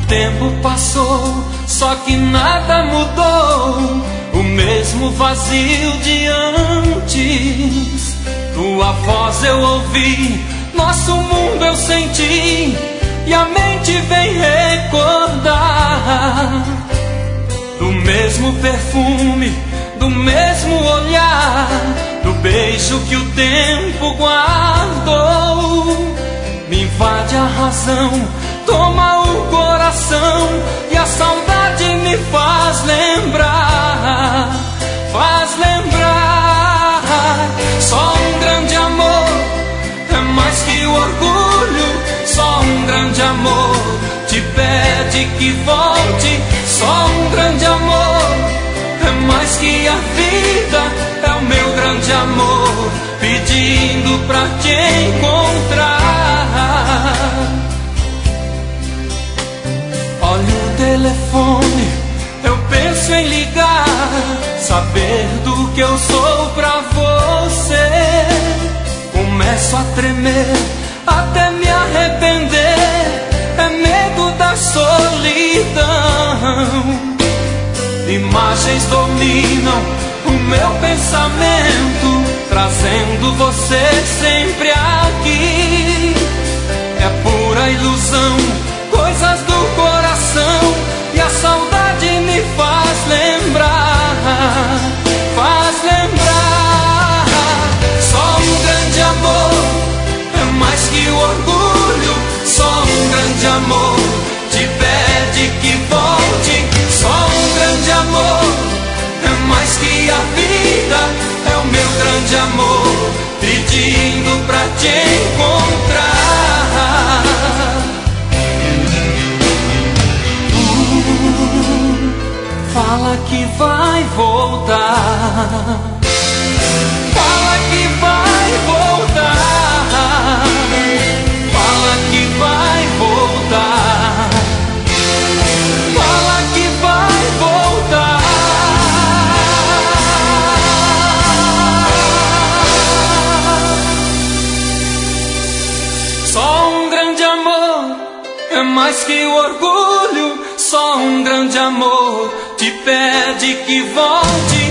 tempo passou, só que nada mudou. O mesmo vazio de antes. Tua voz eu ouvi, nosso mundo eu senti, e a mente vem recordar do mesmo perfume, do mesmo olhar, do beijo que o tempo guardou. Me invade a razão, toma o coração, e a saudade me faz lembrar, faz lembrar. Só um grande amor é mais que o orgulho, só um grande amor te pede que volte. Só um grande amor é mais que a vida, é o meu grande amor pedindo pra te encontrar. Olha o telefone, eu penso em ligar, saber do que eu sou pra você. Começo a tremer, até me arrepender, é medo da solidão. Imagens dominam o meu pensamento, trazendo você sempre aqui. É pura ilusão, coisas do coração, e a saudade me faz lembrar, faz lembrar. Só um grande amor é mais que o orgulho, só um grande amor te pede que volte. Só um grande amor é mais que a vida, é o meu grande amor pedindo pra te encontrar. Fala que vai voltar, fala que vai voltar, fala que vai voltar, fala que vai voltar. Só um grande amor é mais que o orgulho, só um grande amor te pede que volte.